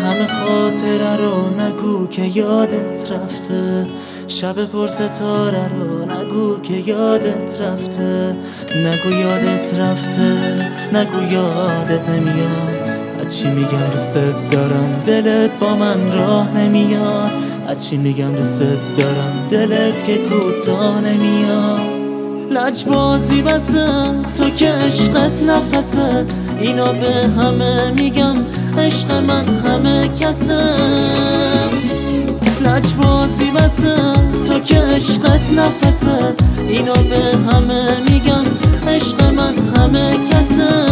همه خاطره رو نگو که یادت رفته، شب پر ستاره رو نگو که یادت رفته. نگو یادت رفته، نگو یادت نمیاد، هرچی میگم دوست دارم دلت با من راه نمیاد. هرچی میگم دوست دارم دلت که کوتاه نمیاد. لجبازی بسه تو که عشقت نفسه، اینا به همه میگم عشق من همه کسه. لجبازی بسه تو که عشقت نفسه، اینا به همه میگم عشق من همه کسه.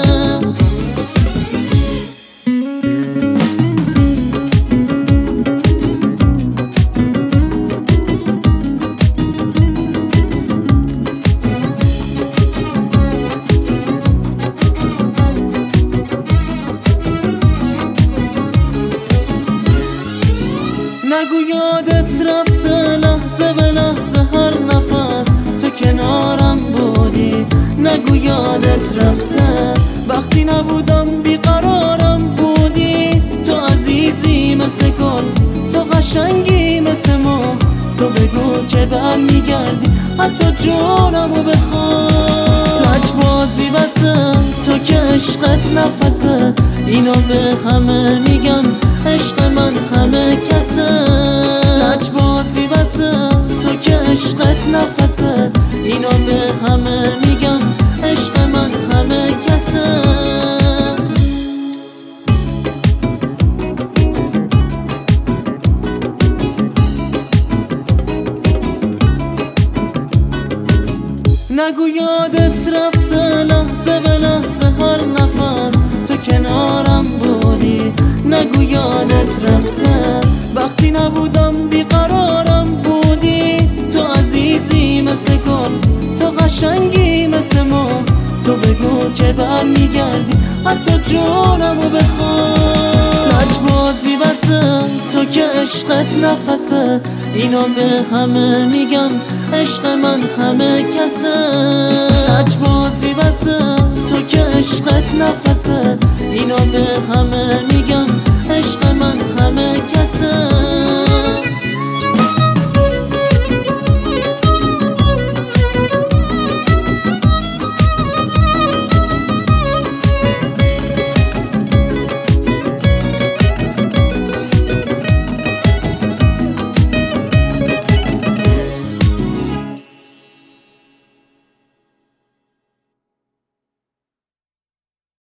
نگو یادت رفته لحظه به لحظه هر نفس تو کنارم بودی. نگو یادت رفته وقتی نبودم بیقرارم بودی. تو عزیزی مثل گل، تو قشنگی مثل ما، تو بگو که برمیگردی حتی جونمو بخواه. لجبازی بسه تو که عشقت نفسه، اینا به همه میگم عشق من همه کسه. لجبازی بسه تو که عشقت نفسه، اینا به همه میگم عشق من همه کسه. نگو یادت رفته لحظه به لحظه هر نفس تو کنارم بودی. نگو یادت رفته وقتی نبودم بیقرارم بودی. تو عزیزی مثل گل، تو قشنگی مثل ما، تو بگو که برمیگردی حتی جونمو بخواه. لجبازی بسه تو که عشقت نفسه، اینا به همه میگم عشق من همه کسه. لجبازی بسه تو که عشقت نفسه، اینا به همه